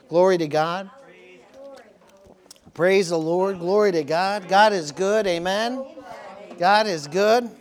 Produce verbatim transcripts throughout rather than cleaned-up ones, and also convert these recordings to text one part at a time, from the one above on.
Glory to God. Praise the Lord. Glory to God. God is good. Amen. God is good.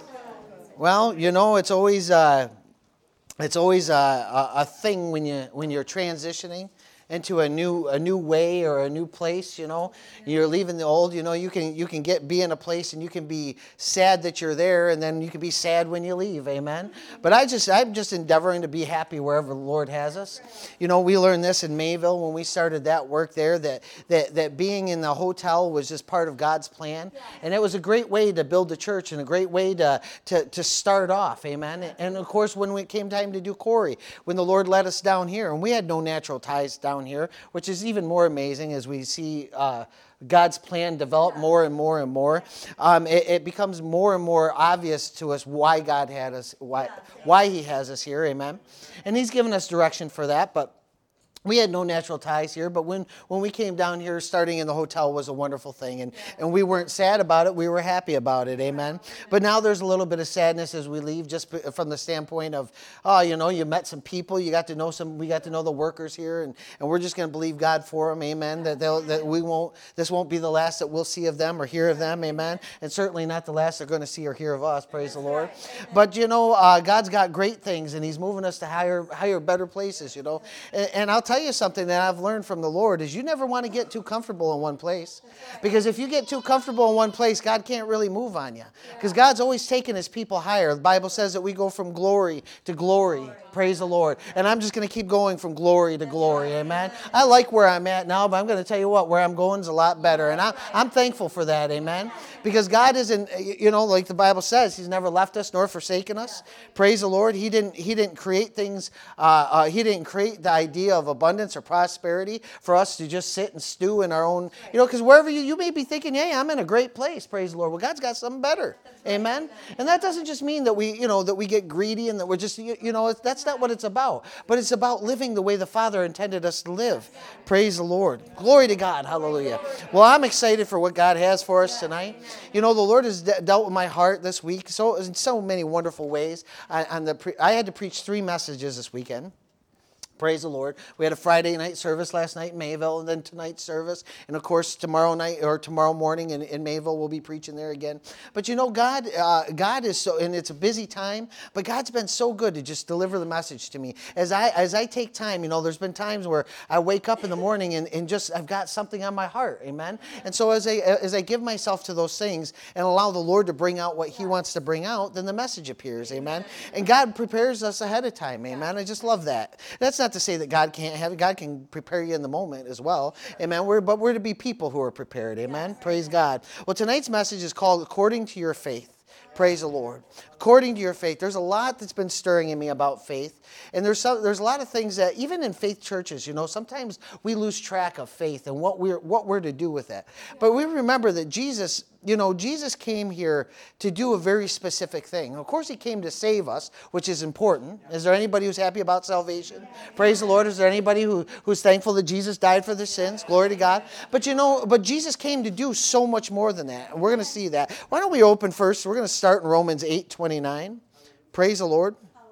Well, you know, it's always uh, it's always a, a, a thing when you when you're transitioning into a new a new way or a new place. You know, you're leaving the old. You know, you can you can get be in a place and you can be sad that you're there, and then you can be sad when you leave. Amen. But I just I'm just endeavoring to be happy wherever the Lord has us. You know, we learned this in Mayville when we started that work there, that that that being in the hotel was just part of God's plan, and it was a great way to build the church and a great way to to to start off. Amen. And of course, when it came time to do Corey, when the Lord led us down here, and we had no natural ties down here, which is even more amazing as we see uh, God's plan develop more and more and more. Um, it, it becomes more and more obvious to us why God had us, why why He has us here. Amen. And He's given us direction for that, but we had no natural ties here, but when, when we came down here, starting in the hotel was a wonderful thing, and, and we weren't sad about it, we were happy about it, amen? But now there's a little bit of sadness as we leave, just from the standpoint of, oh, you know, you met some people, you got to know some, we got to know the workers here, and, and we're just going to believe God for them, amen? That they'll, that we won't, this won't be the last that we'll see of them or hear of them, amen? And certainly not the last they're going to see or hear of us, praise the Lord. But, you know, uh, God's got great things, and He's moving us to higher, higher, better places, you know? And, and I'll tell you something that I've learned from the Lord is you never want to get too comfortable in one place. Because if you get too comfortable in one place, God can't really move on you. Because God's always taking His people higher. The Bible says that we go from glory to glory. Praise the Lord. And I'm just going to keep going from glory to glory. Amen. I like where I'm at now, but I'm going to tell you what, where I'm going is a lot better. And I'm, I'm thankful for that. Amen. Because God isn't, you know, like the Bible says, He's never left us nor forsaken us. Praise the Lord. He didn't, he didn't create things, uh, uh, He didn't create the idea of abundance or prosperity for us to just sit and stew in our own, you know, because wherever you, you may be thinking, hey, I'm in a great place, praise the Lord. Well, God's got something better. Amen. And that doesn't just mean that we, you know, that we get greedy and that we're just, you, you know, that's not what it's about. But it's about living the way the Father intended us to live. Praise the Lord. Glory to God. Hallelujah. Well, I'm excited for what God has for us tonight. You know, the Lord has de- dealt with my heart this week so in so many wonderful ways. I, on the pre- I had to preach three messages this weekend. Praise the Lord. We had a Friday night service last night in Mayville, and then tonight's service. And of course, tomorrow night or tomorrow morning in, in Mayville, we'll be preaching there again. But you know, God uh, God is so, and it's a busy time, but God's been so good to just deliver the message to me. As I as I take time, you know, there's been times where I wake up in the morning and, and just, I've got something on my heart. Amen. And so as I, as I give myself to those things and allow the Lord to bring out what He wants to bring out, then the message appears. Amen. And God prepares us ahead of time. Amen. I just love that. That's not to say that God can't have it. God can prepare you in the moment as well. Amen. We're, but we're to be people who are prepared. Amen. Praise God. Well, tonight's message is called According to Your Faith. Praise the Lord. According to your faith. There's a lot that's been stirring in me about faith. And there's some, there's a lot of things that, even in faith churches, you know, sometimes we lose track of faith and what we're, what we're to do with it. But we remember that Jesus, you know, Jesus came here to do a very specific thing. Of course, He came to save us, which is important. Is there anybody who's happy about salvation? Praise the Lord. Is there anybody who, who's thankful that Jesus died for their sins? Glory to God. But you know, but Jesus came to do so much more than that. And we're going to see that. Why don't we open first? We're going to start in Romans eight twenty-nine. Praise the Lord.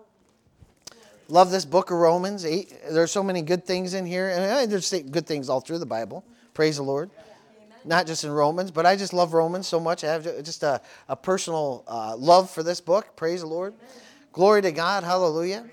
Love this book of Romans eight. There's so many good things in here. And there's good things all through the Bible. Praise the Lord. Not just in Romans, but I just love Romans so much. I have just a, a personal uh, love for this book. Praise the Lord. Glory to God. Hallelujah.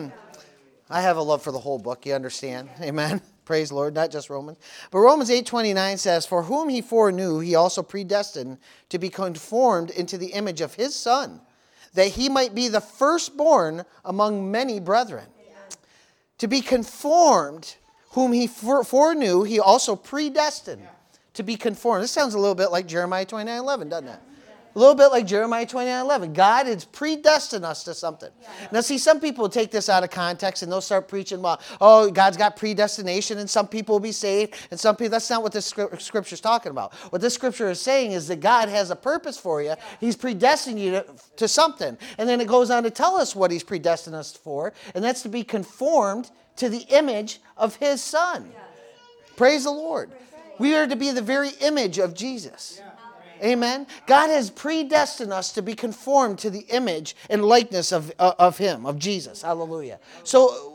I have a love for the whole book. You understand? Amen. Praise the Lord. Not just Romans. But Romans eight twenty-nine says, For whom He foreknew, He also predestined to be conformed into the image of His Son, that He might be the firstborn among many brethren. To be conformed, whom He foreknew, He also predestined to be conformed. This sounds a little bit like Jeremiah twenty-nine eleven, doesn't it? A little bit like Jeremiah twenty-nine eleven. God has predestined us to something. Now, see, some people take this out of context and they'll start preaching, well, oh, God's got predestination and some people will be saved and some people, that's not what this scripture is talking about. What this scripture is saying is that God has a purpose for you. He's predestined you to, to something. And then it goes on to tell us what He's predestined us for, and that's to be conformed to the image of His Son. Praise the Lord. We are to be the very image of Jesus. Amen. God has predestined us to be conformed to the image and likeness of, uh, of Him, of Jesus. Hallelujah. So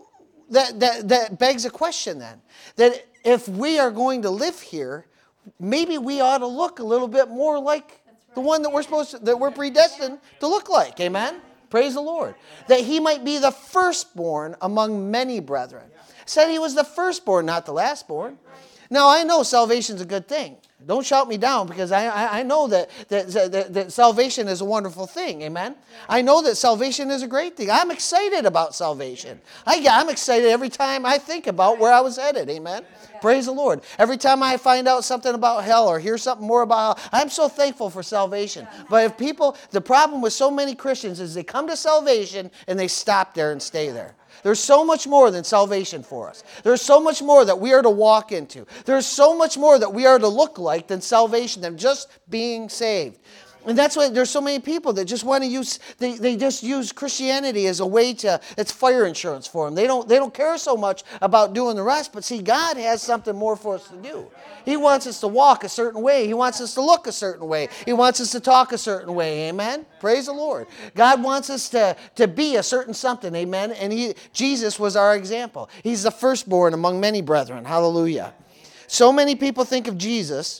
that, that, that begs a question then. That if we are going to live here, maybe we ought to look a little bit more like the one that we're supposed to, that we're predestined to look like. Amen? Praise the Lord. That he might be the firstborn among many brethren. Said he was the firstborn, not the lastborn. Now, I know salvation's a good thing. Don't shout me down, because I, I, I know that, that, that, that salvation is a wonderful thing. Amen? I know that salvation is a great thing. I'm excited about salvation. I, I'm excited every time I think about where I was headed. Amen? Praise the Lord. Every time I find out something about hell or hear something more about hell, I'm so thankful for salvation. But if people, the problem with so many Christians is they come to salvation and they stop there and stay there. There's so much more than salvation for us. There's so much more that we are to walk into. There's so much more that we are to look like than salvation, than just being saved. And that's why there's so many people that just want to use, they, they just use Christianity as a way to, it's fire insurance for them. They don't, they don't care so much about doing the rest. But see, God has something more for us to do. He wants us to walk a certain way. He wants us to look a certain way. He wants us to talk a certain way. Amen? Praise the Lord. God wants us to, to be a certain something. Amen? And he, Jesus was our example. He's the firstborn among many brethren. Hallelujah. So many people think of Jesus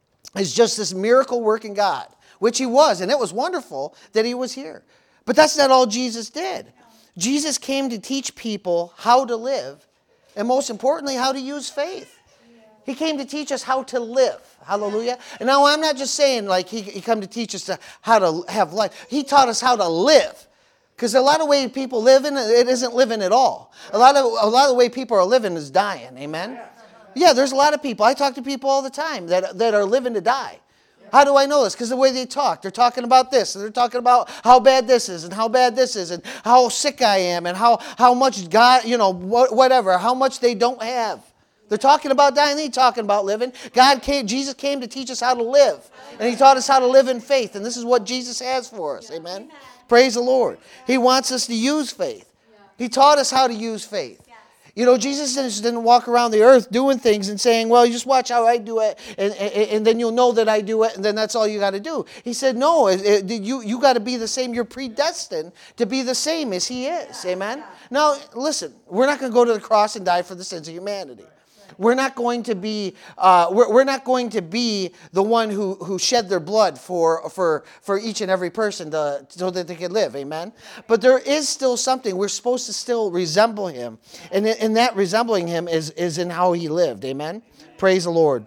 as just this miracle-working God, which he was, and it was wonderful that he was here. But that's not all Jesus did. Jesus came to teach people how to live, and most importantly, how to use faith. He came to teach us how to live. Hallelujah. And now I'm not just saying like he, he came to teach us to, how to have life. He taught us how to live. Because a lot of way people live in, it isn't living at all. A lot of a lot of the way people are living is dying. Amen? Yeah, there's a lot of people. I talk to people all the time that, that are living to die. How do I know this? Because the way they talk. They're talking about this. And they're talking about how bad this is and how bad this is and how sick I am and how, how much God, you know, whatever, how much they don't have. They're talking about dying. They ain't talking about living. God came, Jesus came to teach us how to live. And he taught us how to live in faith. And this is what Jesus has for us. Amen? Praise the Lord. He wants us to use faith. He taught us how to use faith. You know, Jesus just didn't walk around the earth doing things and saying, well, you just watch how I do it, and, and, and then you'll know that I do it, and then that's all you got to do. He said, no, it, it, you, you got to be the same. You're predestined to be the same as he is. Amen? Now, listen, we're not going to go to the cross and die for the sins of humanity. We're not going to be uh, we're, we're not going to be the one who, who shed their blood for, for, for each and every person to, so that they can live. Amen? But there is still something. We're supposed to still resemble him. And in that resembling him is, is in how he lived. Amen? Praise the Lord.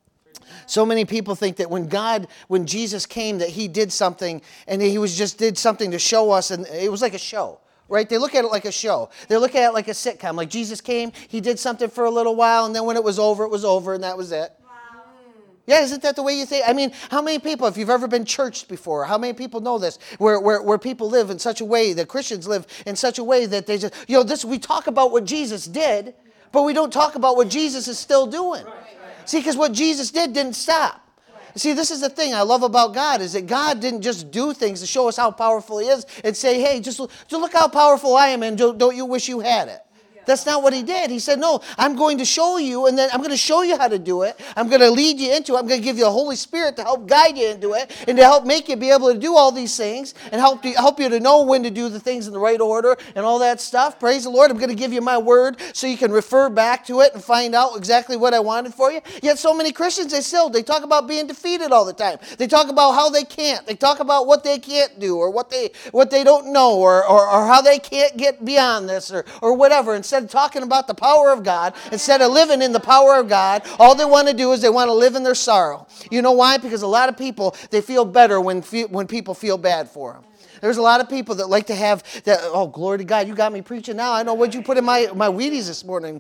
So many people think that when God, when Jesus came, that he did something and he was just did something to show us, and it was like a show. Right? They look at it like a show. They look at it like a sitcom. Like Jesus came, he did something for a little while, and then when it was over, it was over, and that was it. Wow. Yeah, isn't that the way you think? I mean, how many people, if you've ever been churched before, how many people know this, where, where, where people live in such a way, that Christians live in such a way that they just, you know, this, we talk about what Jesus did, but we don't talk about what Jesus is still doing. Right, right. See, because what Jesus did didn't stop. See, this is the thing I love about God, is that God didn't just do things to show us how powerful he is and say, hey, just, just look how powerful I am, and don't, don't you wish you had it? That's not what he did. He said, no, I'm going to show you, and then I'm going to show you how to do it. I'm going to lead you into it. I'm going to give you the Holy Spirit to help guide you into it and to help make you be able to do all these things and help you, help you to know when to do the things in the right order and all that stuff. Praise the Lord. I'm going to give you my word so you can refer back to it and find out exactly what I wanted for you. Yet so many Christians, they still, they talk about being defeated all the time. They talk about how they can't. They talk about what they can't do or what they what they don't know or, or, or how they can't get beyond this or, or whatever. Instead of talking about the power of God, instead of living in the power of God, all they want to do is they want to live in their sorrow. You know why? Because a lot of people, they feel better when when people feel bad for them. There's a lot of people that like to have that, oh, glory to God, you got me preaching now. I know what you put in my, my Wheaties this morning,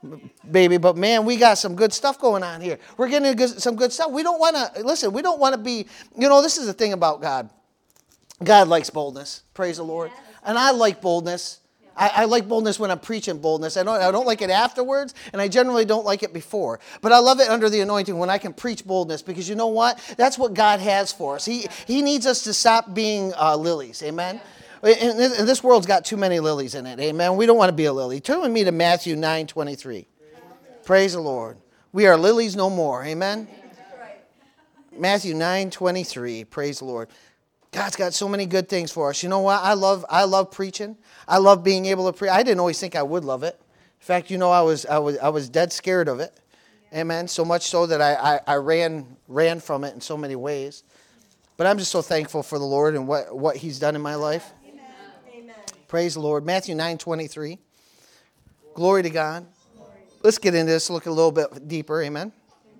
baby, but man, we got some good stuff going on here. We're getting good, some good stuff. We don't want to, listen, we don't want to be, you know, this is the thing about God. God likes boldness. Praise the Lord. And I like boldness. I, I like boldness when I'm preaching boldness. I don't, I don't like it afterwards, and I generally don't like it before. But I love it under the anointing when I can preach boldness, because you know what? That's what God has for us. He, he needs us to stop being uh, lilies. Amen? And, and this world's got too many lilies in it. Amen? We don't want to be a lily. Turn with me to Matthew nine twenty-three. Praise the Lord. We are lilies no more. Amen? Matthew nine twenty-three. Praise the Lord. God's got so many good things for us. You know what? I love I love preaching. I love being able to preach. I didn't always think I would love it. In fact, you know, I was I was I was dead scared of it. Amen. So much so that I, I, I ran ran from it in so many ways. But I'm just so thankful for the Lord and what, what He's done in my life. Amen. Amen. Praise the Lord. Matthew nine twenty-three. Glory to God. Glory. Let's get into this, look a little bit deeper. Amen.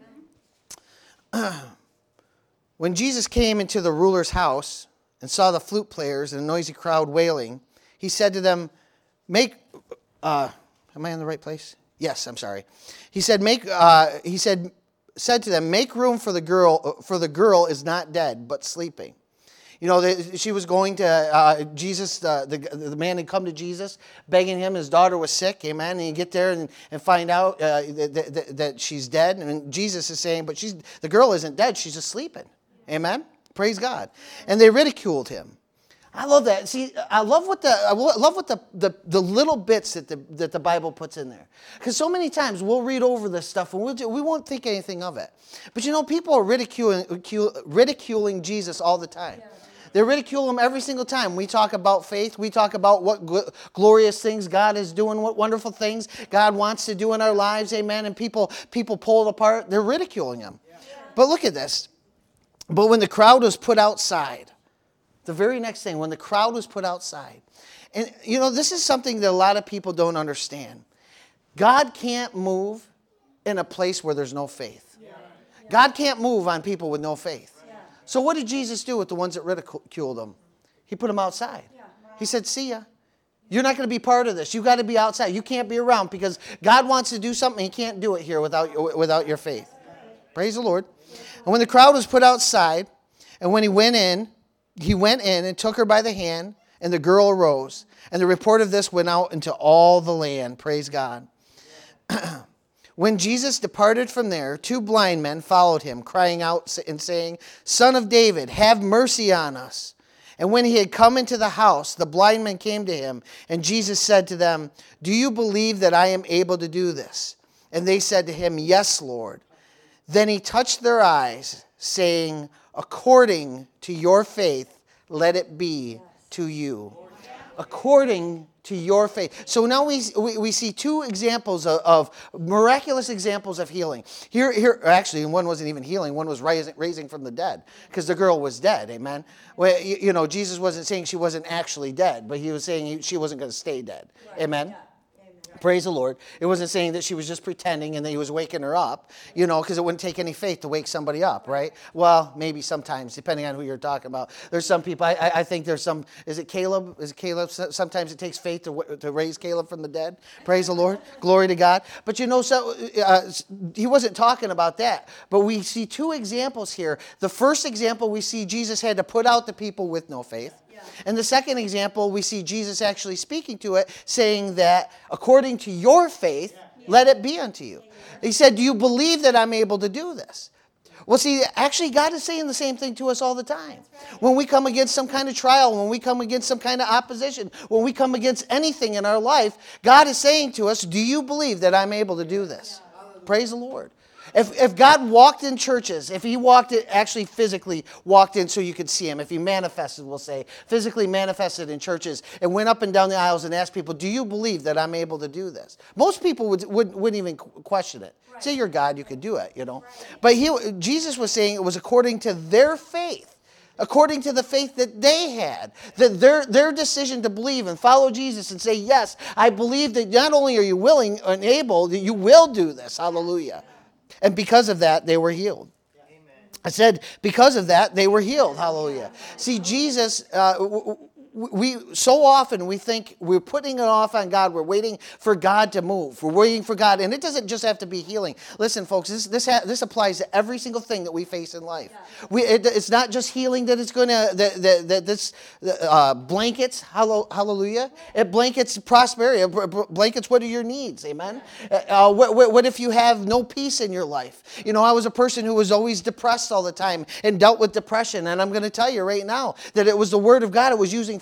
Amen. When Jesus came into the ruler's house and saw the flute players and a noisy crowd wailing, He said to them, make... Uh, am I in the right place? Yes, I'm sorry. He said, "Make." Uh, he said, said to them, "Make room for the girl. For the girl is not dead, but sleeping." You know, they, she was going to uh, Jesus. Uh, the the man had come to Jesus, begging him. His daughter was sick. Amen. And you get there and, and find out uh, that, that, that she's dead. And Jesus is saying, "But she's the girl isn't dead. She's just sleeping." Amen. Praise God. And they ridiculed him. I love that. See, I love what the I love what the, the, the little bits that the that the Bible puts in there. Because so many times we'll read over this stuff and we'll, we won't think anything of it. But you know, people are ridiculing ridiculing Jesus all the time. They ridicule him every single time. We talk about faith. We talk about what gl- glorious things God is doing, what wonderful things God wants to do in our lives. Amen. And people people pull it apart. They're ridiculing him. But look at this. But when the crowd was put outside. The very next thing, when the crowd was put outside. And, you know, this is something that a lot of people don't understand. God can't move in a place where there's no faith. Yeah. God can't move on people with no faith. Yeah. So what did Jesus do with the ones that ridiculed him? He put them outside. Yeah. He said, see ya. You're not going to be part of this. You've got to be outside. You can't be around because God wants to do something. He can't do it here without, without your faith. Praise the Lord. And when the crowd was put outside, and when he went in, He went in and took her by the hand, and the girl arose. And the report of this went out into all the land. Praise God. When Jesus departed from there, two blind men followed him, crying out and saying, "Son of David, have mercy on us." And when he had come into the house, the blind men came to him, and Jesus said to them, "Do you believe that I am able to do this?" And they said to him, "Yes, Lord." Then he touched their eyes, saying, "According to your faith, let it be to you." According to your faith. So now we we, we see two examples of, of miraculous examples of healing. Here, here, actually, one wasn't even healing. One was raising, raising from the dead because the girl was dead. Amen. Well, you, you know, Jesus wasn't saying she wasn't actually dead, but he was saying he, she wasn't going to stay dead. Right. Amen. Yeah. Praise the Lord. It wasn't saying that she was just pretending and that he was waking her up, you know, because it wouldn't take any faith to wake somebody up, right? Well, maybe sometimes, depending on who you're talking about. There's some people, I, I think there's some, is it Caleb? Is it Caleb? Sometimes it takes faith to, to raise Caleb from the dead. Praise the Lord. Glory to God. But you know, so uh, he wasn't talking about that. But we see two examples here. The first example, we see Jesus had to put out the people with no faith. And the second example, we see Jesus actually speaking to it, saying that according to your faith, let it be unto you. He said, "Do you believe that I'm able to do this?" Well, see, actually, God is saying the same thing to us all the time. When we come against some kind of trial, when we come against some kind of opposition, when we come against anything in our life, God is saying to us, "Do you believe that I'm able to do this?" Praise the Lord. If if God walked in churches, if he walked it, actually physically walked in so you could see him, if he manifested, we'll say, physically manifested in churches and went up and down the aisles and asked people, "Do you believe that I'm able to do this?" Most people would, would, wouldn't even question it. Right. Say you're God, you could do it, you know. Right. But he, Jesus was saying it was according to their faith. According to the faith that they had, that their, their decision to believe and follow Jesus and say, "Yes, I believe that not only are you willing and able, that you will do this." Hallelujah. And because of that, they were healed. I said, because of that, they were healed. Hallelujah. See, Jesus, uh, we so often we think we're putting it off on God. We're waiting for God to move. We're waiting for God. And it doesn't just have to be healing. Listen, folks, this this, ha- this applies to every single thing that we face in life. Yeah. We, it, it's not just healing that it's going to, that, that, that this uh, blankets, hallelujah. It blankets prosperity. It blankets what are your needs, amen? Uh, what, what if you have no peace in your life? You know, I was a person who was always depressed all the time and dealt with depression. And I'm going to tell you right now that it was the Word of God it was using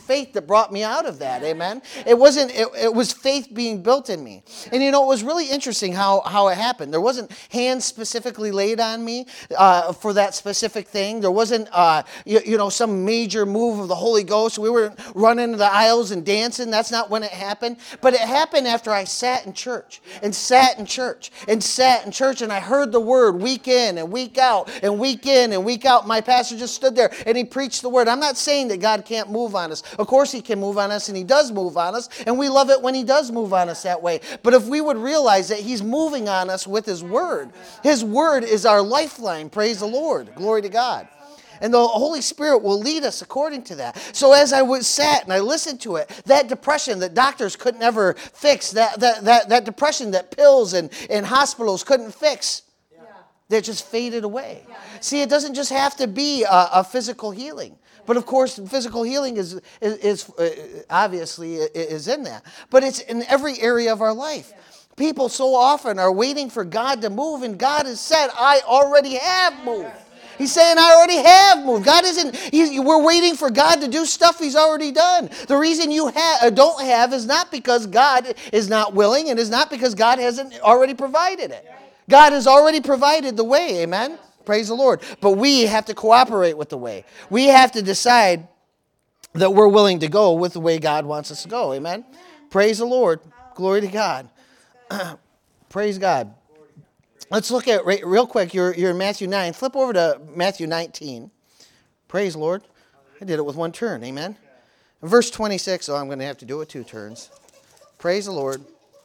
faith that brought me out of that. Amen. It wasn't, it, it was faith being built in me. And you know, it was really interesting how, how it happened. There wasn't hands specifically laid on me uh, for that specific thing. There wasn't, uh, you, you know, some major move of the Holy Ghost. We weren't running the aisles and dancing. That's not when it happened. But it happened after I sat in church and sat in church and sat in church, and I heard the word week in and week out and week in and week out. My pastor just stood there and he preached the word. I'm not saying that God can't move on us. Of course he can move on us, and he does move on us, and we love it when he does move on us that way. But if we would realize that he's moving on us with his word, his word is our lifeline. Praise the Lord. Glory to God. And the Holy Spirit will lead us according to that. So as I was sat and I listened to it, that depression that doctors couldn't ever fix, that that that, that depression that pills and, and hospitals couldn't fix, yeah. that just faded away. Yeah. See, it doesn't just have to be a, a physical healing. But of course, physical healing is, is, is uh, obviously is in that. But it's in every area of our life. People so often are waiting for God to move, and God has said, I already have moved. He's saying, I already have moved. God isn't, he's, we're waiting for God to do stuff he's already done. The reason you ha- don't have is not because God is not willing, and is not because God hasn't already provided it. God has already provided the way, amen? Praise the Lord. But we have to cooperate with the way. We have to decide that we're willing to go with the way God wants us to go, amen? Praise the Lord. Glory to God. Praise God. Let's look at, real quick, you're, you're in Matthew nine. Flip over to Matthew nineteen. Praise Lord. I did it with one turn. Amen. Verse twenty-six. Oh, I'm going to have to do it two turns. Praise the Lord.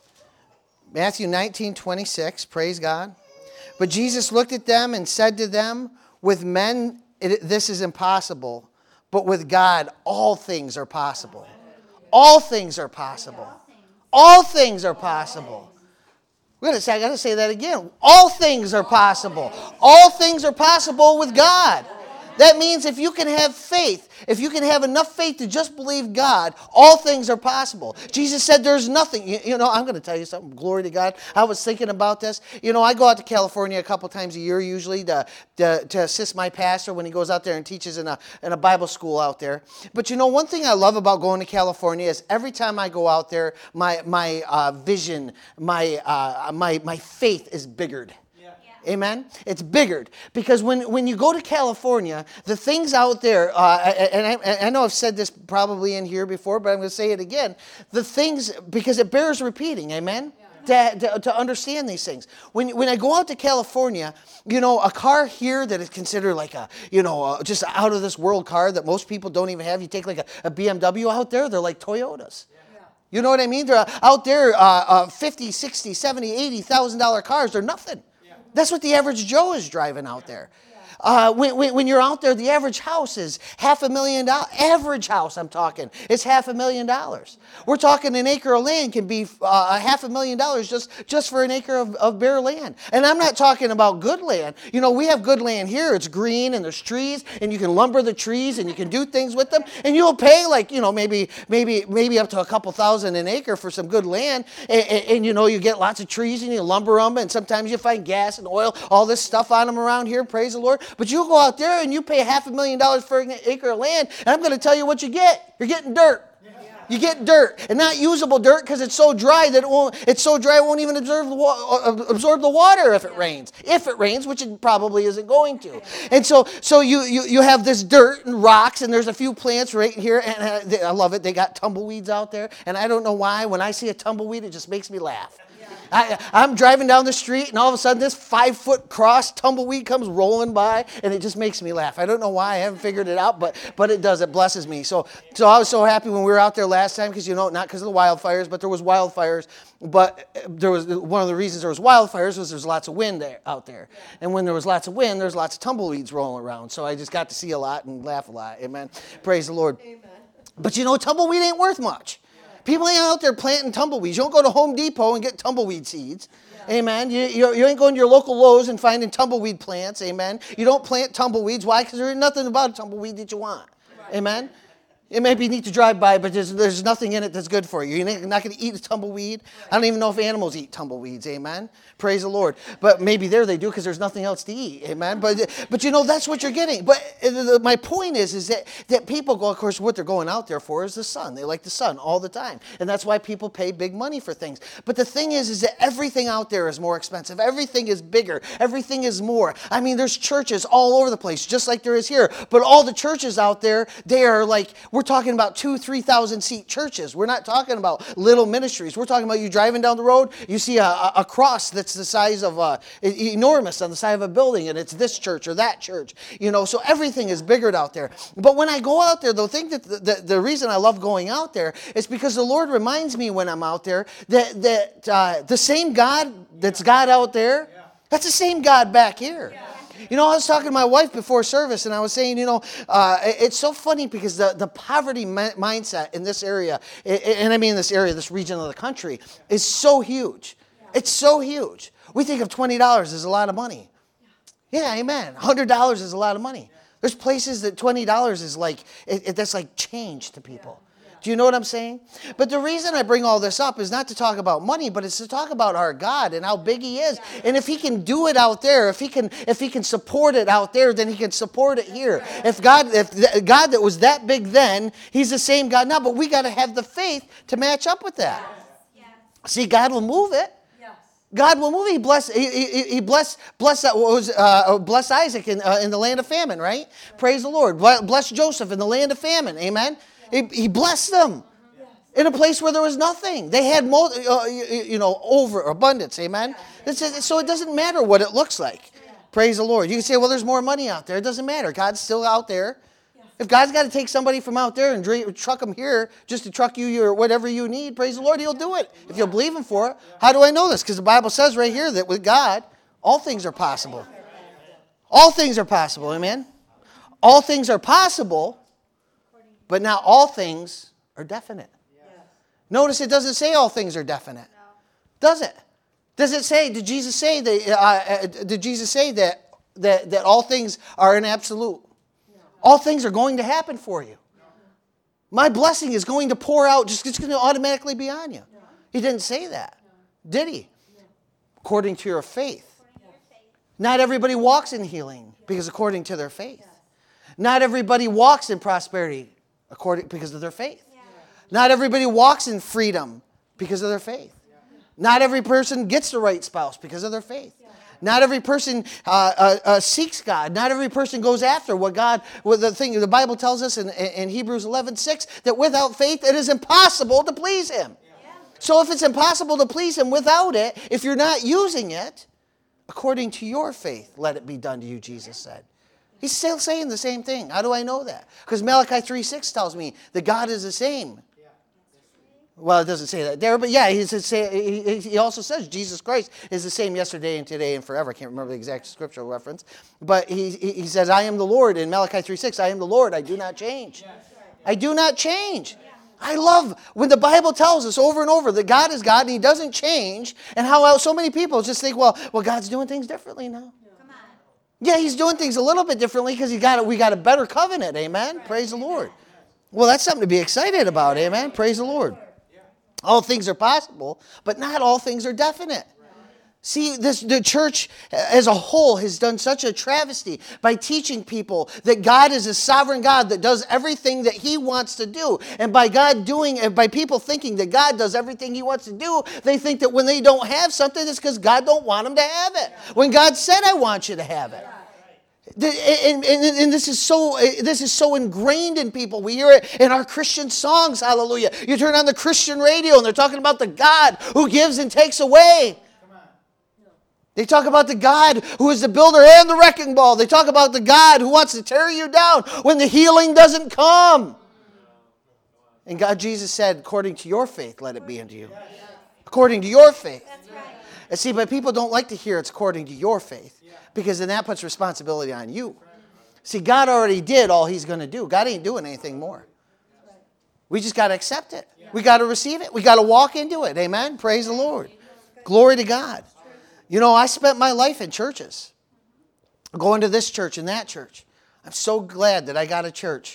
Matthew nineteen, twenty-six. Praise God. But Jesus looked at them and said to them, with men it, this is impossible, but with God all things are possible. All things are possible. All things are possible. We're going to say, I got to say that again. All things are possible. All things are possible with God. That means if you can have faith, if you can have enough faith to just believe God, all things are possible. Jesus said there's nothing. You, you know, I'm going to tell you something. Glory to God. I was thinking about this. You know, I go out to California a couple times a year usually to, to, to assist my pastor when he goes out there and teaches in a, in a Bible school out there. But you know, one thing I love about going to California is every time I go out there, my, my uh, vision, my, uh, my, my faith is biggered. Amen? It's biggered. Because when, when you go to California, the things out there, uh, and I, I know I've said this probably in here before, but I'm going to say it again. The things, because it bears repeating, amen? Yeah. To, to, to understand these things. When, when I go out to California, you know, a car here that is considered like a, you know, uh, just out of this world car that most people don't even have. You take like a, a B M W out there, they're like Toyotas. Yeah. You know what I mean? They're out there, uh, uh, fifty, sixty, seventy, eighty thousand dollar cars. They're nothing. That's what the average Joe is driving out there. Uh, when, when, when you're out there, the average house is half a million dollars. Average house, I'm talking, is half a million dollars. We're talking an acre of land can be uh, a half a million dollars just, just for an acre of, of bare land. And I'm not talking about good land. You know, we have good land here. It's green and there's trees and you can lumber the trees and you can do things with them. And you'll pay like, you know, maybe maybe maybe up to a couple thousand an acre for some good land. And, and, and you know, you get lots of trees and you lumber them. And sometimes you find gas and oil, all this stuff on them around here. Praise the Lord. But you go out there and you pay half a million dollars for an acre of land, and I'm going to tell you what you get. You're getting dirt. You get dirt, and not usable dirt because it's so dry that it won't. It's so dry it won't even absorb the, wa- absorb the water if it rains. If it rains, which it probably isn't going to. And so, so you you you have this dirt and rocks, and there's a few plants right here, and uh, they, I love it. They got tumbleweeds out there, and I don't know why. When I see a tumbleweed, it just makes me laugh. I, I'm driving down the street, and all of a sudden, this five-foot cross tumbleweed comes rolling by, and it just makes me laugh. I don't know why. I haven't figured it out, but but it does. It blesses me. So so I was so happy when we were out there last time because, you know, not because of the wildfires, but there was wildfires. But there was one of the reasons there was wildfires was there's lots of wind there, out there. And when there was lots of wind, there's lots of tumbleweeds rolling around. So I just got to see a lot and laugh a lot. Amen. Praise the Lord. Amen. But, you know, tumbleweed ain't worth much. People ain't out there planting tumbleweeds. You don't go to Home Depot and get tumbleweed seeds. Yeah. Amen. You, you, you ain't going to your local Lowe's and finding tumbleweed plants. Amen. You don't plant tumbleweeds. Why? Because there ain't nothing about a tumbleweed that you want. Right. Amen. It may be neat to drive by, but there's, there's nothing in it that's good for you. You're not going to eat a tumbleweed. I don't even know if animals eat tumbleweeds, amen? Praise the Lord. But maybe there they do because there's nothing else to eat, amen? But, but you know, that's what you're getting. But my point is, is that, that people go, of course, what they're going out there for is the sun. They like the sun all the time. And that's why people pay big money for things. But the thing is, is that everything out there is more expensive. Everything is bigger. Everything is more. I mean, there's churches all over the place, just like there is here. But all the churches out there, they are like, we're talking about two, three thousand seat churches. We're not talking about little ministries. We're talking about you driving down the road, you see a, a cross that's the size of a, enormous on the side of a building, and it's this church or that church. You know, so everything is bigger out there. But when I go out there, the thing that the, the, the reason I love going out there is because the Lord reminds me when I'm out there that that uh, the same God that's God out there, that's the same God back here. You know, I was talking to my wife before service, and I was saying, you know, uh, it's so funny because the, the poverty mi- mindset in this area, and I mean this area, this region of the country, is so huge. It's so huge. We think of twenty dollars as a lot of money. Yeah, amen. one hundred dollars is a lot of money. There's places that twenty dollars is like, it, it, that's like change to people. Do you know what I'm saying? But the reason I bring all this up is not to talk about money, but it's to talk about our God and how big He is. And if He can do it out there, if He can, if He can support it out there, then He can support it here. If God, if the God that was that big then, He's the same God now. But we got to have the faith to match up with that. See, God will move it. God will move. He blessed. He, he, he blessed. Blessed. What was uh, bless Isaac in uh, in the land of famine, right? Praise the Lord. Bless Joseph in the land of famine. Amen. He, he blessed them in a place where there was nothing. They had, uh, you know, overabundance. Amen. Is, so it doesn't matter what it looks like. Praise the Lord. You can say, well, there's more money out there. It doesn't matter. God's still out there. If God's got to take somebody from out there and dra- truck them here just to truck you your whatever you need, praise the Lord, He'll do it if you'll believe Him for it. How do I know this? Because the Bible says right here that with God, all things are possible. All things are possible. Amen. All things are possible. But not all things are definite. Notice it doesn't say all things are definite. Does it? Does it say, did Jesus say that, uh, did Jesus say that, that, that all things are an absolute? All things are going to happen for you. My blessing is going to pour out, just it's going to automatically be on you. He didn't say that. Did He? According to your faith. Not everybody walks in healing because according to their faith. Not everybody walks in prosperity according because of their faith. Yeah. Not everybody walks in freedom because of their faith. Yeah. Not every person gets the right spouse because of their faith. Yeah. Not every person uh, uh, uh, seeks God. Not every person goes after what God, what the thing, the Bible tells us in, in Hebrews eleven six that without faith it is impossible to please Him. Yeah. So if it's impossible to please Him without it, if you're not using it, according to your faith, let it be done to you, Jesus said. He's still saying the same thing. How do I know that? Because Malachi three six tells me that God is the same. Well, it doesn't say that there, but yeah, he, he also says Jesus Christ is the same yesterday and today and forever. I can't remember the exact scriptural reference. But he, he says, I am the Lord. In Malachi three six, I am the Lord. I do not change. I do not change. I love when the Bible tells us over and over that God is God and He doesn't change. And how so many people just think, well, well, God's doing things differently now. Yeah, He's doing things a little bit differently because he got we got a better covenant. Amen. Praise the Lord. Well, that's something to be excited about. Amen. Praise the Lord. All things are possible, but not all things are definite. See, this, the church as a whole has done such a travesty by teaching people that God is a sovereign God that does everything that He wants to do. And by God doing, and by people thinking that God does everything He wants to do, they think that when they don't have something, it's because God don't want them to have it. When God said, I want you to have it. And, and, and this is so this is so ingrained in people. We hear it in our Christian songs, hallelujah. You turn on the Christian radio and they're talking about the God who gives and takes away. They talk about the God who is the builder and the wrecking ball. They talk about the God who wants to tear you down when the healing doesn't come. And God, Jesus said, according to your faith, let it be unto you. According to your faith. And see, but people don't like to hear it's according to your faith. Because then that puts responsibility on you. See, God already did all He's going to do. God ain't doing anything more. We just got to accept it. We got to receive it. We got to walk into it. Amen? Praise the Lord. Glory to God. You know, I spent my life in churches. Going to this church and that church. I'm so glad that I got a church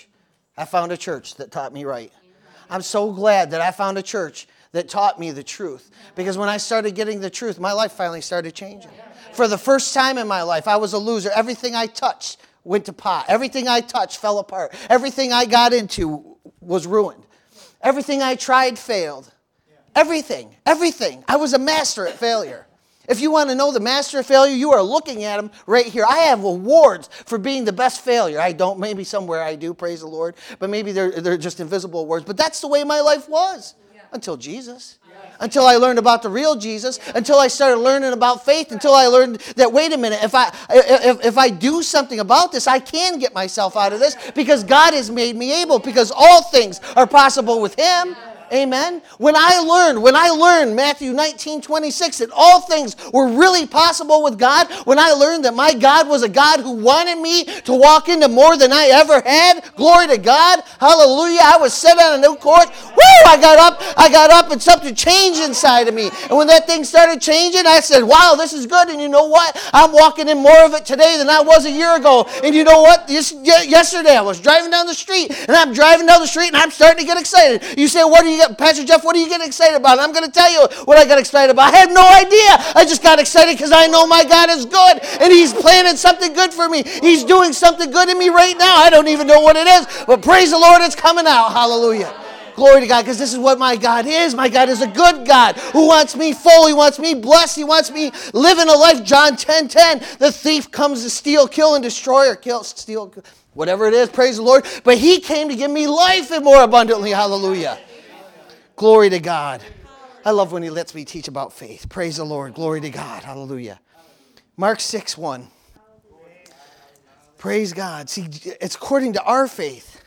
I found a church that taught me right. I'm so glad that I found a church that taught me the truth. Because when I started getting the truth, my life finally started changing. For the first time in my life, I was a loser. Everything I touched went to pot. Everything I touched fell apart. Everything I got into was ruined. Everything I tried failed. Everything. Everything. I was a master at failure. If you want to know the master of failure, you are looking at him right here. I have awards for being the best failure. I don't. Maybe somewhere I do, praise the Lord. But maybe they're, they're just invisible awards. But that's the way my life was until Jesus. Until I learned about the real Jesus. Until I started learning about faith. Until I learned that, wait a minute, if I, if, if I do something about this, I can get myself out of this. Because God has made me able. Because all things are possible with him. Amen. When I learned, when I learned Matthew nineteen twenty-six, that all things were really possible with God, when I learned that my God was a God who wanted me to walk into more than I ever had, glory to God, hallelujah, I was set on a new course. Woo! I got up, I got up and something changed inside of me. And when that thing started changing, I said, wow, this is good. And you know what? I'm walking in more of it today than I was a year ago. And you know what? Yesterday I was driving down the street, and I'm driving down the street, and I'm starting to get excited. You say, what are you Pastor Jeff, what are you getting excited about? I'm going to tell you what I got excited about. I had no idea. I just got excited because I know my God is good, and he's planning something good for me. He's doing something good in me right now. I don't even know what it is, but praise the Lord, it's coming out. Hallelujah. Glory to God, because this is what my God is. My God is a good God who wants me full. He wants me blessed. He wants me living a life. John ten ten, the thief comes to steal, kill, and destroy, or kill, steal, whatever it is. Praise the Lord. But he came to give me life and more abundantly. Hallelujah. Glory to God. I love when he lets me teach about faith. Praise the Lord. Glory to God. Hallelujah. Mark six one. Praise God. See, it's according to our faith.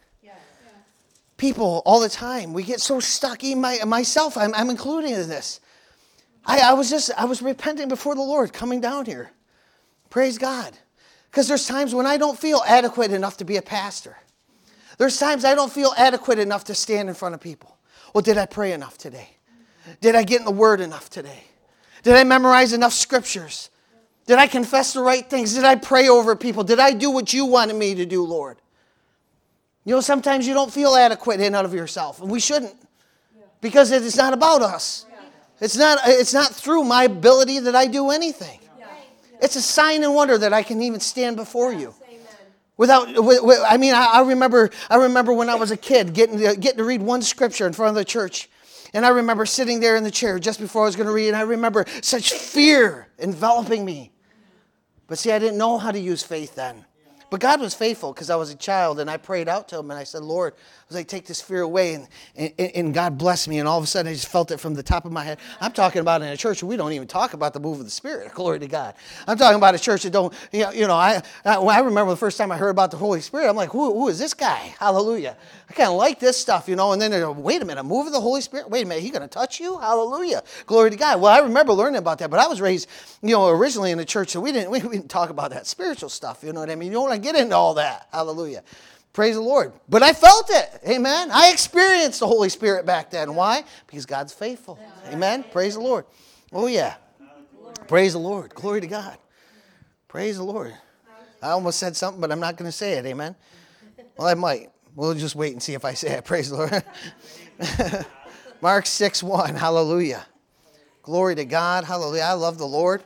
People all the time, we get so stuck. Even my, myself, I'm, I'm including in this. I, I was just, I was repenting before the Lord coming down here. Praise God. Because there's times when I don't feel adequate enough to be a pastor. There's times I don't feel adequate enough to stand in front of people. Well, did I pray enough today? Did I get in the Word enough today? Did I memorize enough scriptures? Did I confess the right things? Did I pray over people? Did I do what you wanted me to do, Lord? You know, sometimes you don't feel adequate in and of yourself, and we shouldn't, because it is not about us. It's not, it's not through my ability that I do anything. It's a sign and wonder that I can even stand before you. Without, I mean, I remember, I remember when I was a kid getting to, getting to read one scripture in front of the church, and I remember sitting there in the chair just before I was going to read, and I remember such fear enveloping me. But see, I didn't know how to use faith then. But God was faithful because I was a child, and I prayed out to him, and I said, Lord, I was like, take this fear away, and, and, and God blessed me, and all of a sudden I just felt it from the top of my head. I'm talking about in a church where we don't even talk about the move of the Spirit. Glory to God. I'm talking about a church that don't, you know, you know I, I, I remember the first time I heard about the Holy Spirit, I'm like, who, who is this guy? Hallelujah. I kind of like this stuff, you know, and then, wait a minute, a move of the Holy Spirit? Wait a minute, he going to touch you? Hallelujah. Glory to God. Well, I remember learning about that, but I was raised, you know, originally in the church, so we didn't, we, we didn't talk about that spiritual stuff, you know what I mean? You don't want to get into all that. Hallelujah. Praise the Lord. But I felt it. Amen. I experienced the Holy Spirit back then. Why? Because God's faithful. Amen. Praise the Lord. Oh, yeah. Praise the Lord. Glory to God. Praise the Lord. I almost said something, but I'm not going to say it. Amen. Well, I might. We'll just wait and see if I say it. Praise the Lord. Mark six one. Hallelujah. Glory to God. Hallelujah. I love the Lord.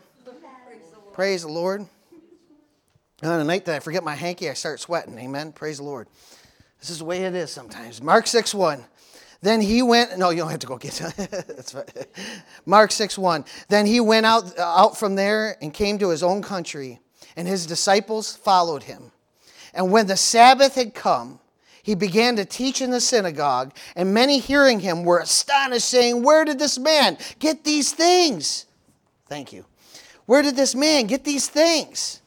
Praise the Lord. And on the night that I forget my hanky, I start sweating. Amen. Praise the Lord. This is the way it is sometimes. Mark six one. Then he went. No, you don't have to go get it. That's right. Mark six one. Then he went out, out from there and came to his own country, and his disciples followed him. And when the Sabbath had come, he began to teach in the synagogue, and many hearing him were astonished, saying, where did this man get these things? Thank you. Where did this man get these things?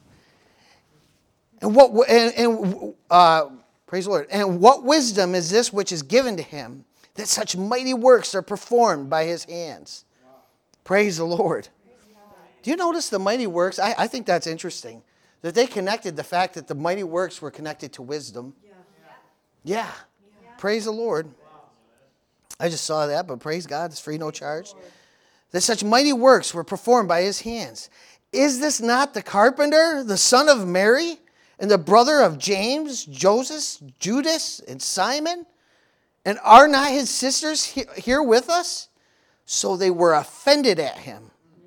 And what and, and uh, praise the Lord. And what wisdom is this which is given to him, that such mighty works are performed by his hands? Wow. Praise the Lord. Praise Do you notice the mighty works? I, I think that's interesting. That they connected the fact that the mighty works were connected to wisdom. Yeah. Yeah. yeah. Praise the Lord. Wow. I just saw that, but praise God, it's free, no charge. That such mighty works were performed by his hands. Is this not the carpenter, the son of Mary, and the brother of James, Joseph, Judas, and Simon? And are not his sisters here with us? So they were offended at him.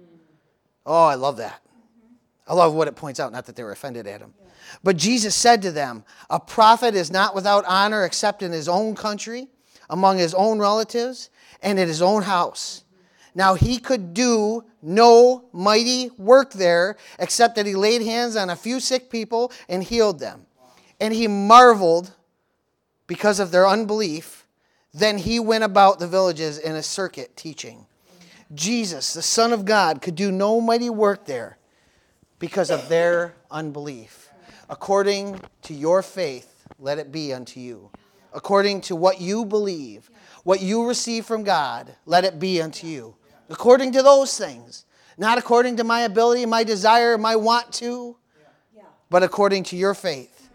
Oh, I love that. I love what it points out, not that they were offended at him. But Jesus said to them, a prophet is not without honor except in his own country, among his own relatives, and in his own house. Now he could do no mighty work there, except that he laid hands on a few sick people and healed them. And he marveled because of their unbelief. Then he went about the villages in a circuit teaching. Jesus, the Son of God, could do no mighty work there because of their unbelief. According to your faith, let it be unto you. According to what you believe, what you receive from God, let it be unto you. According to those things. Not according to my ability, my desire, my want to, but according to your faith.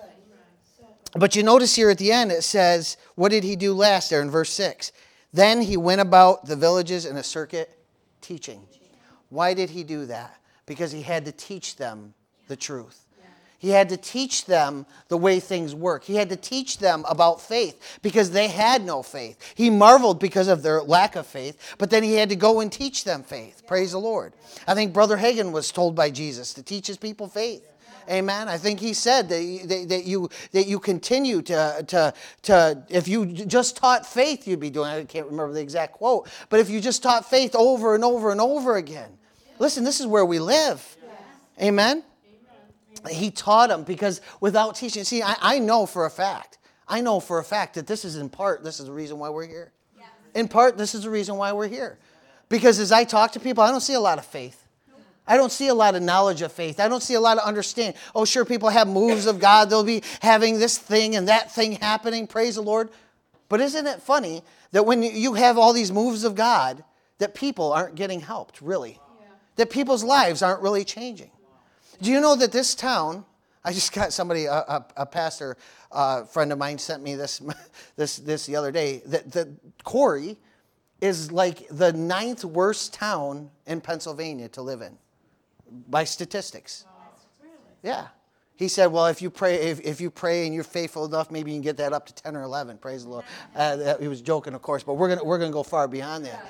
But you notice here at the end it says, what did he do last there in verse six? Then he went about the villages in a circuit teaching. Why did he do that? Because he had to teach them the truth. He had to teach them the way things work. He had to teach them about faith because they had no faith. He marveled because of their lack of faith, but then he had to go and teach them faith. Praise the Lord. I think Brother Hagin was told by Jesus to teach his people faith. Amen. I think he said that you, that, that you that you continue to to to if you just taught faith, you'd be doing. I can't remember the exact quote, but if you just taught faith over and over and over again. Listen, this is where we live. Amen. He taught them because without teaching, see, I, I know for a fact, I know for a fact that this is in part, this is the reason why we're here. In part, this is the reason why we're here. Because as I talk to people, I don't see a lot of faith. I don't see a lot of knowledge of faith. I don't see a lot of understanding. Oh, sure, people have moves of God. They'll be having this thing and that thing happening. Praise the Lord. But isn't it funny that when you have all these moves of God, that people aren't getting helped, really? That people's lives aren't really changing. Do you know that this town, I just got somebody, a, a, a pastor uh, friend of mine sent me this this this the other day, that, that Corey is like the ninth worst town in Pennsylvania to live in, by statistics. Yeah. He said, well, if you pray if, if you pray and you're faithful enough, maybe you can get that up to ten or eleven. Praise the Lord. Uh, he was joking, of course, but we're going we're gonna go far beyond that.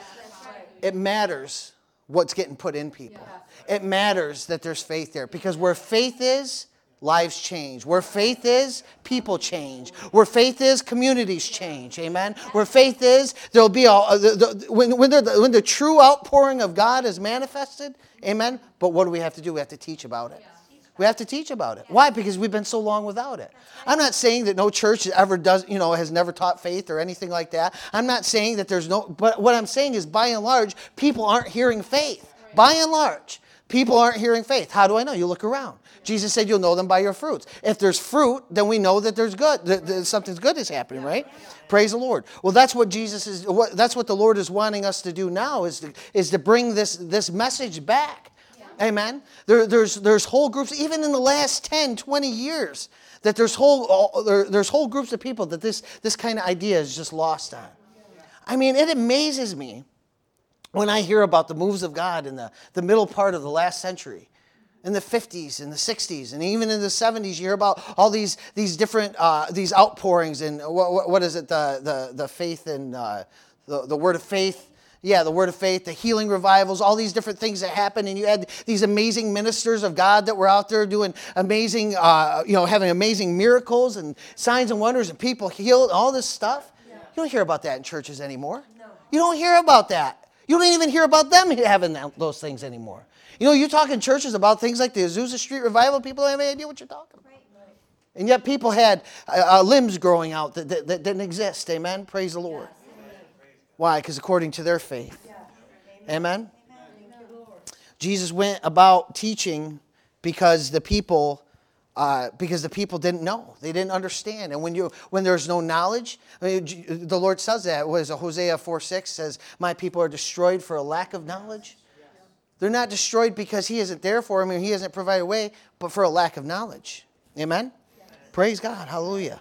It matters what's getting put in people. It matters that there's faith there. Because where faith is, lives change. Where faith is, people change. Where faith is, communities change. Amen? Where faith is, there'll be a, the, the, when, when, the, when the true outpouring of God is manifested. Amen? But what do we have to do? We have to teach about it. We have to teach about it. Why? Because we've been so long without it. I'm not saying that no church ever does, you know, has never taught faith or anything like that. I'm not saying that there's no, but what I'm saying is by and large, people aren't hearing faith. By and large, people aren't hearing faith. How do I know? You look around. Jesus said you'll know them by your fruits. If there's fruit, then we know that there's good, that, that something's good is happening, right? Praise the Lord. Well, that's what Jesus is, what, that's what the Lord is wanting us to do now, is to, is to bring this, this message back. Amen. There, there's there's whole groups, even in the last ten, twenty years, that there's whole there, there's whole groups of people that this this kind of idea is just lost on. I mean, it amazes me when I hear about the moves of God in the, the middle part of the last century, in the fifties and the sixties, and even in the seventies. You hear about all these these different uh, these outpourings and what, what is it the the the faith and uh, the the word of faith. Yeah, the word of faith, the healing revivals, all these different things that happen. And you had these amazing ministers of God that were out there doing amazing, uh, you know, having amazing miracles and signs and wonders and people healed, all this stuff. Yeah. You don't hear about that in churches anymore. No. You don't hear about that. You don't even hear about them having that, those things anymore. You know, you talk in churches about things like the Azusa Street Revival, people don't have any idea what you're talking about. Right. Right. And yet people had uh, uh, limbs growing out that, that, that didn't exist. Amen? Praise the Lord. Yes. Why? Because according to their faith. Yeah. Amen? Amen? Jesus went about teaching because the people uh, because the people didn't know. They didn't understand. And when you when there's no knowledge, I mean, the Lord says that. What is it? Hosea four six says, my people are destroyed for a lack of knowledge. They're not destroyed because he isn't there for them and he hasn't provided a way, but for a lack of knowledge. Amen? Praise God. Hallelujah.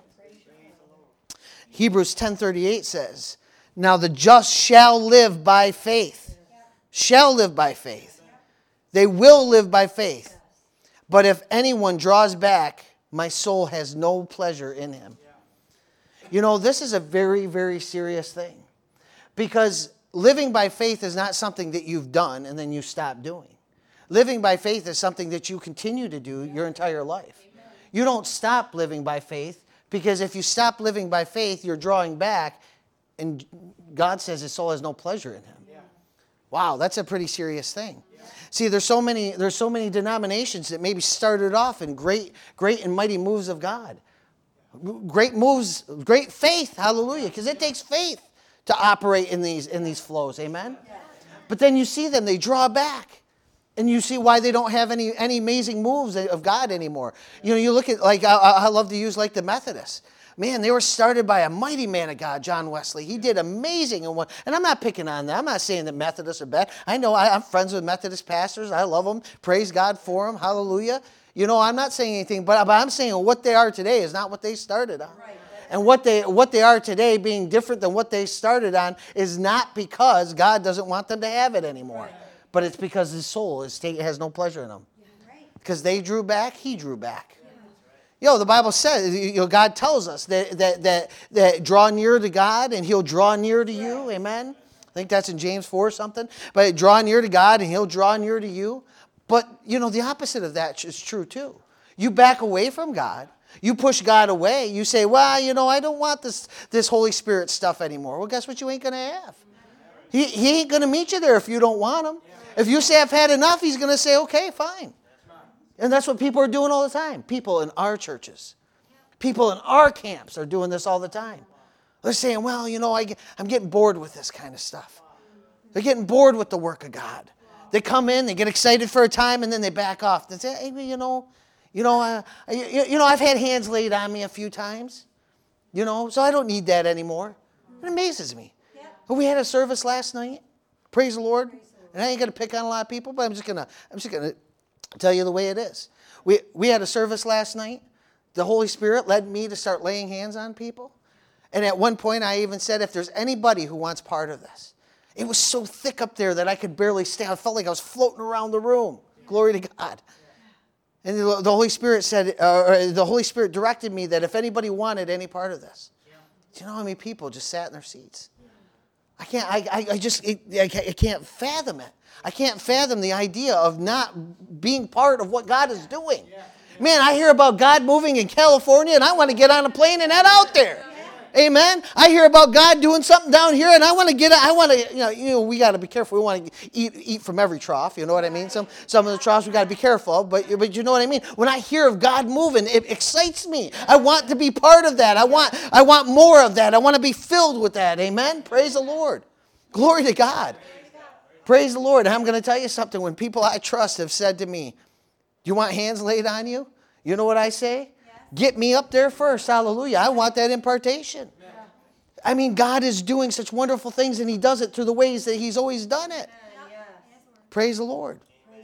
Hebrews ten thirty-eight says, now the just shall live by faith. Shall live by faith. They will live by faith. But if anyone draws back, My soul has no pleasure in him. You know, this is a very, very serious thing. Because living by faith is not something that you've done and then you stop doing. Living by faith is something that you continue to do your entire life. You don't stop living by faith, because if you stop living by faith, you're drawing back, and God says his soul has no pleasure in him. Wow, that's a pretty serious thing. See, there's so many there's so many denominations that maybe started off in great great and mighty moves of God. Great moves, great faith, hallelujah, because it takes faith to operate in these in these flows, amen? But then you see them, they draw back. And you see why they don't have any, any amazing moves of God anymore. You know, you look at, like, I, I love to use, like, the Methodists. Man, they were started by a mighty man of God, John Wesley. He did amazing. And, and I'm not picking on them. I'm not saying that Methodists are bad. I know I, I'm friends with Methodist pastors. I love them. Praise God for them. Hallelujah. You know, I'm not saying anything, but, but I'm saying what they are today is not what they started on. Right. And what they, what they are today being different than what they started on is not because God doesn't want them to have it anymore. Right. But it's because his soul is, has no pleasure in them. Because they drew back, he drew back. You know, the Bible says, you know, God tells us that, that, that, that draw near to God and he'll draw near to you. Amen? I think that's in James four or something. But draw near to God and he'll draw near to you. But, you know, the opposite of that is true too. You back away from God. You push God away. You say, well, you know, I don't want this, this Holy Spirit stuff anymore. Well, guess what you ain't going to have? He, he ain't going to meet you there if you don't want him. If you say, I've had enough, he's going to say, okay, fine. And that's what people are doing all the time. People in our churches. People in our camps are doing this all the time. They're saying, well, you know, I, I'm getting bored with this kind of stuff. They're getting bored with the work of God. They come in, they get excited for a time, and then they back off. They say, hey, you know, you know, uh, you, you know, I've had hands laid on me a few times. You know, so I don't need that anymore. It amazes me. We had a service last night. Praise the Lord. And I ain't going to pick on a lot of people, but I'm just going to I'm just going to tell you the way it is. We we had a service last night. The Holy Spirit led me to start laying hands on people. And at one point I even said, if there's anybody who wants part of this. It was so thick up there that I could barely stay. I felt like I was floating around the room. Glory to God. And the, the Holy Spirit said, uh, or the Holy Spirit directed me that if anybody wanted any part of this. Do you know how many people just sat in their seats? I can't, I, I just, I can't fathom it. I can't fathom the idea of not being part of what God is doing. Man, I hear about God moving in California and I want to get on a plane and head out there. Amen. I hear about God doing something down here and I want to get, I want to, you know, you know we got to be careful. We want to eat eat from every trough. You know what I mean? Some some of the troughs we got to be careful of, but, but you know what I mean? When I hear of God moving, it excites me. I want to be part of that. I want, I want more of that. I want to be filled with that. Amen. Praise the Lord. Glory to God. Praise the Lord. And I'm going to tell you something. When people I trust have said to me, do you want hands laid on you? You know what I say? Get me up there first. Hallelujah. I want that impartation. I mean, God is doing such wonderful things, and he does it through the ways that he's always done it. Praise the Lord.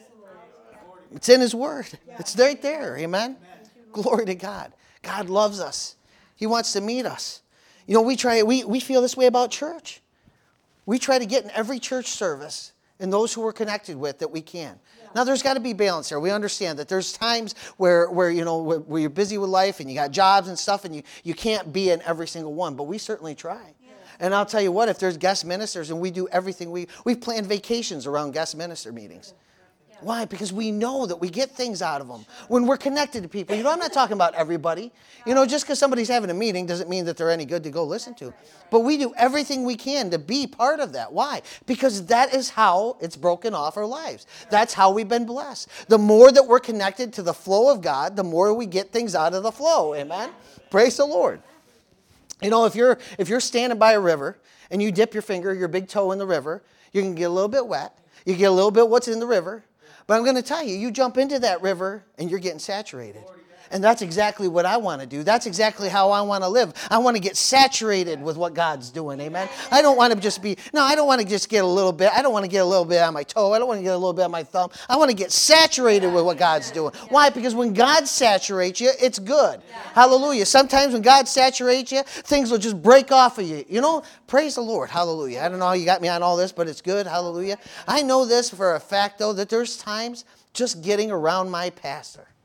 It's in his word. It's right there. Amen. Glory to God. God loves us. He wants to meet us. You know, we try, we, we feel this way about church. We try to get in every church service and those who we're connected with that we can. Now, there's got to be balance here. We understand that there's times where, where you know, where, where you're busy with life and you got jobs and stuff and you, you can't be in every single one, but we certainly try. Yeah. And I'll tell you what, if there's guest ministers and we do everything, we, we've planned vacations around guest minister meetings. Yeah. Why? Because we know that we get things out of them when we're connected to people. You know, I'm not talking about everybody. You know, just because somebody's having a meeting doesn't mean that they're any good to go listen to. But we do everything we can to be part of that. Why? Because that is how it's broken off our lives. That's how we've been blessed. The more that we're connected to the flow of God, the more we get things out of the flow. Amen? Praise the Lord. You know, if you're if you're standing by a river and you dip your finger, your big toe in the river, you can get a little bit wet. You get a little bit what's in the river. But I'm going to tell you, you jump into that river and you're getting saturated. And that's exactly what I want to do. That's exactly how I want to live. I want to get saturated with what God's doing. Amen. I don't want to just be, no, I don't want to just get a little bit. I don't want to get a little bit on my toe. I don't want to get a little bit on my thumb. I want to get saturated with what God's doing. Why? Because when God saturates you, it's good. Hallelujah. Sometimes when God saturates you, things will just break off of you. You know, praise the Lord. Hallelujah. I don't know how you got me on all this, but it's good. Hallelujah. I know this for a fact, though, that there's times just getting around my pastor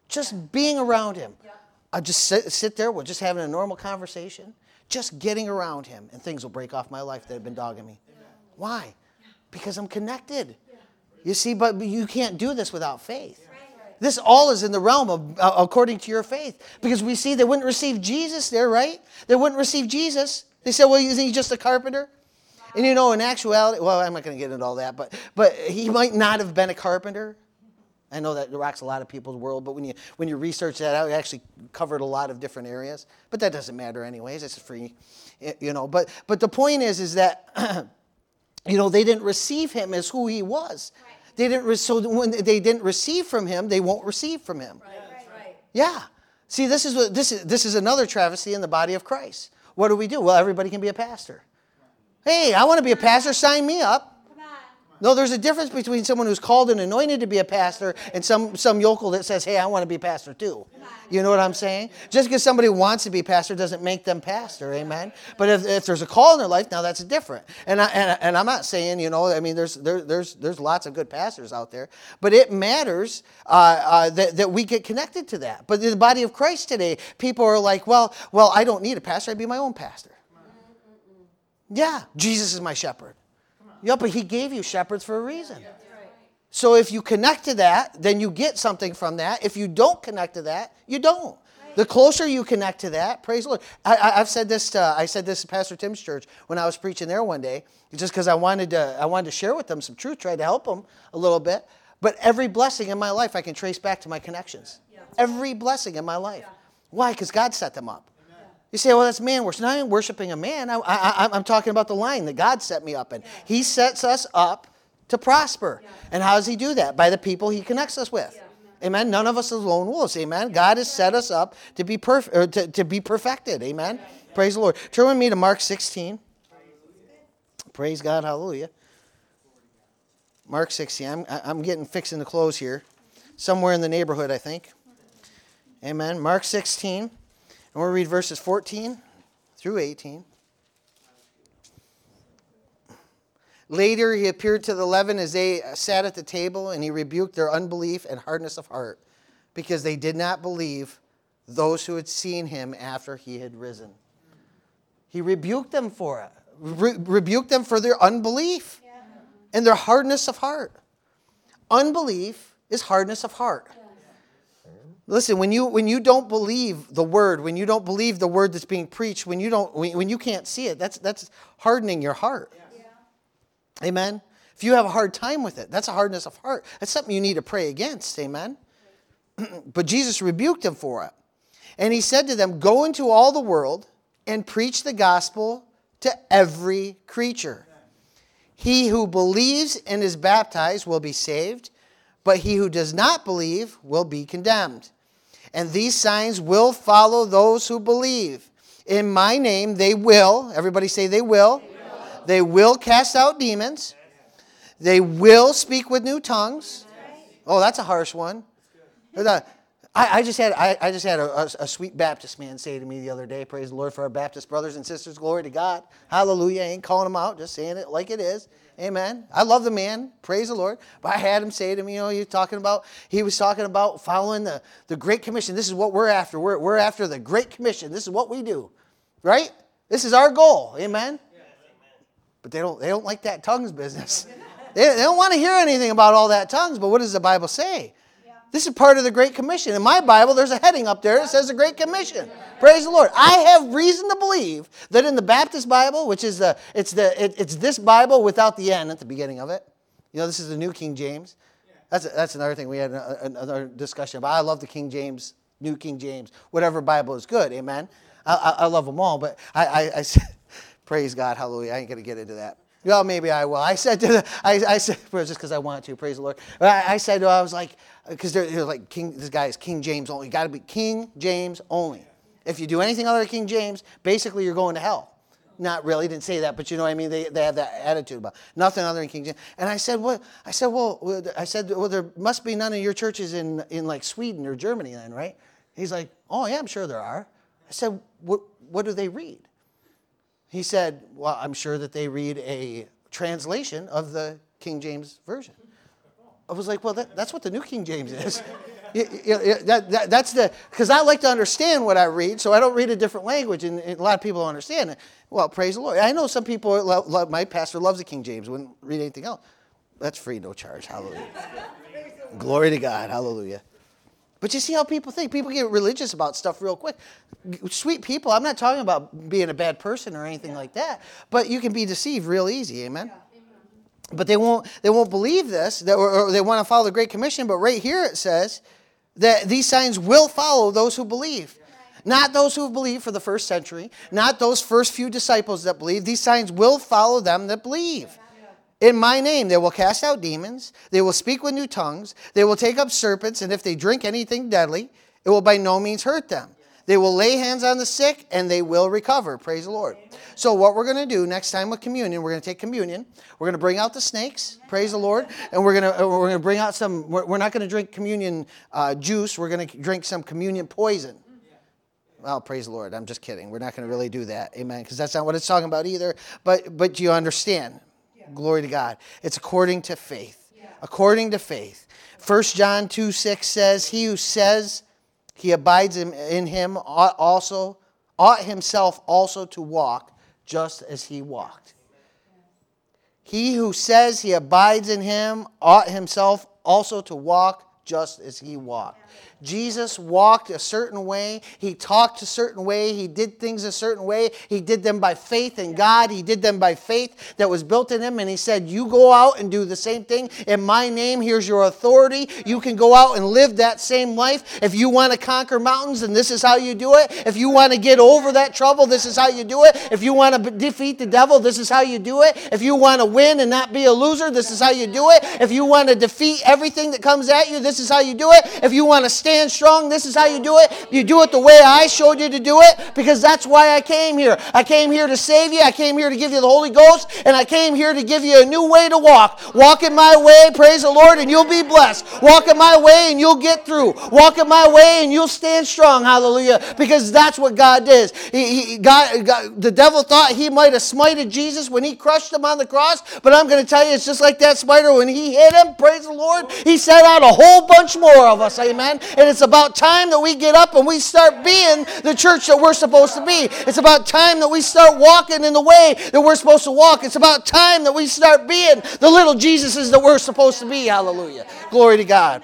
Just being around him. I'll just sit, sit there, we're just having a normal conversation, just getting around him, and things will break off my life that have been dogging me. Why? Because I'm connected. You see, but you can't do this without faith. This all is in the realm of uh, according to your faith. Because we see they wouldn't receive Jesus there, right? They wouldn't receive Jesus. They said, well, isn't he just a carpenter? And you know, in actuality, well, I'm not going to get into all that, but but he might not have been a carpenter. I know that rocks a lot of people's world, but when you when you research that out, it actually covered a lot of different areas. But that doesn't matter anyways. It's free, you know. But but the point is, is that you know they didn't receive him as who he was. Right. They didn't. Re- so when they didn't receive from him, they won't receive from him. Right. Right. Yeah. See, this is what this is. This is another travesty in the body of Christ. What do we do? Well, everybody can be a pastor. Hey, I want to be a pastor. Sign me up. No, there's a difference between someone who's called and anointed to be a pastor and some, some yokel that says, hey, I want to be a pastor too. You know what I'm saying? Just because somebody wants to be pastor doesn't make them pastor, amen? But if, if there's a call in their life, now that's different. And, I, and, and I'm not saying, you know, I mean, there's there, there's there's lots of good pastors out there. But it matters uh, uh, that, that we get connected to that. But in the body of Christ today, people are like, well, well, I don't need a pastor. I'd be my own pastor. Yeah, Jesus is my shepherd. Yeah, but he gave you shepherds for a reason. So if you connect to that, then you get something from that. If you don't connect to that, you don't. The closer you connect to that, praise the Lord. I, I, I've said this. To, I said this to Pastor Tim's church when I was preaching there one day, just because I wanted to. I wanted to share with them some truth, try to help them a little bit. But every blessing in my life, I can trace back to my connections. Every blessing in my life. Why? Because God set them up. You say, well, that's man worship. No, I ain't worshiping a man. I, I, I'm talking about the line that God set me up in. He sets us up to prosper. And how does he do that? By the people he connects us with. Amen. None of us are lone wolves. Amen. God has set us up to be perf- or to, to be perfected. Amen. Praise the Lord. Turn with me to Mark sixteen. Praise God. Hallelujah. Mark sixteen. I'm, I'm getting fixing to close here. Somewhere in the neighborhood, I think. Amen. Mark sixteen. And we'll read verses fourteen through eighteen. Later he appeared to the eleven as they sat at the table, and he rebuked their unbelief and hardness of heart, because they did not believe those who had seen him after he had risen. He rebuked them for it. Re- rebuked them for their unbelief and their hardness of heart. Unbelief is hardness of heart. Listen, when you when you don't believe the word, when you don't believe the word that's being preached, when you don't when, when you can't see it, that's that's hardening your heart. Yeah. Amen. If you have a hard time with it, that's a hardness of heart. That's something you need to pray against. Amen. But Jesus rebuked them for it. And he said to them, go into all the world and preach the gospel to every creature. He who believes and is baptized will be saved, but he who does not believe will be condemned. And these signs will follow those who believe. In my name they will, everybody say they will. They will, they will cast out demons. They will speak with new tongues. Oh, that's a harsh one. I, I just had I, I just had a, a, a sweet Baptist man say to me the other day, praise the Lord for our Baptist brothers and sisters, glory to God. Hallelujah. I ain't calling them out, just saying it like it is. Amen. I love the man. Praise the Lord. But I had him say to me, you know, you're talking about, he was talking about following the, the Great Commission. This is what we're after. We're, we're after the Great Commission. This is what we do. Right? This is our goal. Amen. But they don't they don't like that tongues business. They, they don't want to hear anything about all that tongues. But what does the Bible say? This is part of the Great Commission. In my Bible, there's a heading up there that says the Great Commission. Praise the Lord. I have reason to believe that in the Baptist Bible, which is the it's the it, it's this Bible without the N at the beginning of it. You know, this is the New King James. That's that's another thing we had another discussion about. I love the King James, New King James, whatever Bible is good. Amen. I, I, I love them all, but I I, I praise God, hallelujah. I ain't gonna get into that. Well, maybe I will. I said to the, I, I said, just because I want to, praise the Lord. But I, I said, I was like, because they're, they're like, King, this guy is King James only. You got to be King James only. If you do anything other than King James, basically you're going to hell. Not really, didn't say that, but you know what I mean? They they have that attitude about nothing other than King James. And I said, what? I said, well, I said, well, there must be none of your churches in, in like Sweden or Germany then, right? He's like, oh yeah, I'm sure there are. I said, what what do they read? He said, well, I'm sure that they read a translation of the King James Version. I was like, well, that, that's what the New King James is. You, you, you, that, that, that's the, because I like to understand what I read, so I don't read a different language, and, and a lot of people don't understand it. Well, praise the Lord. I know some people, love, love, my pastor loves the King James, wouldn't read anything else. That's free, no charge. Hallelujah. Glory to God. Hallelujah. But you see how people think. People get religious about stuff real quick. Sweet people, I'm not talking about being a bad person or anything like that, but you can be deceived real easy, amen? But they won't they won't believe this, that, or, or they want to follow the Great Commission, but right here it says that these signs will follow those who believe. Not those who believe for the first century, not those first few disciples that believe. These signs will follow them that believe. In my name, they will cast out demons. They will speak with new tongues. They will take up serpents, and if they drink anything deadly, it will by no means hurt them. They will lay hands on the sick, and they will recover. Praise the Lord. So what we're going to do next time with communion, we're going to take communion. We're going to bring out the snakes. Praise the Lord. And we're going to we're going to bring out some. We're, we're not going to drink communion uh, juice. We're going to drink some communion poison. Well, praise the Lord. I'm just kidding. We're not going to really do that. Amen. Because that's not what it's talking about either. But but you understand. Glory to God. It's according to faith. Yeah. According to faith. First John two six says, he who says he abides in, in him ought also ought himself also to walk just as he walked. He who says he abides in him ought himself also to walk just as he walked. Jesus walked a certain way. He talked a certain way. He did things a certain way. He did them by faith in God. He did them by faith that was built in him. And he said, you go out and do the same thing. In my name, here's your authority. You can go out and live that same life. If you want to conquer mountains, then this is how you do it. If you want to get over that trouble, this is how you do it. If you want to defeat the devil, this is how you do it. If you want to win and not be a loser, this is how you do it. If you want to defeat everything that comes at you, this is how you do it. If you want to stand strong, this is how you do it. You do it the way I showed you to do it, because that's why I came here. I came here to save you. I came here to give you the Holy Ghost, and I came here to give you a new way to walk. Walk in my way, praise the Lord, and you'll be blessed. Walk in my way, and you'll get through. Walk in my way, and you'll stand strong, hallelujah, because that's what God does. He, he, God, God, the devil thought he might have smited Jesus when he crushed him on the cross, but I'm going to tell you, it's just like that smiter. When he hit him, praise the Lord, he set out a whole bunch more of us, amen. And it's about time that we get up and we start being the church that we're supposed to be. It's about time that we start walking in the way that we're supposed to walk. It's about time that we start being the little Jesuses that we're supposed to be. Hallelujah. Glory to God.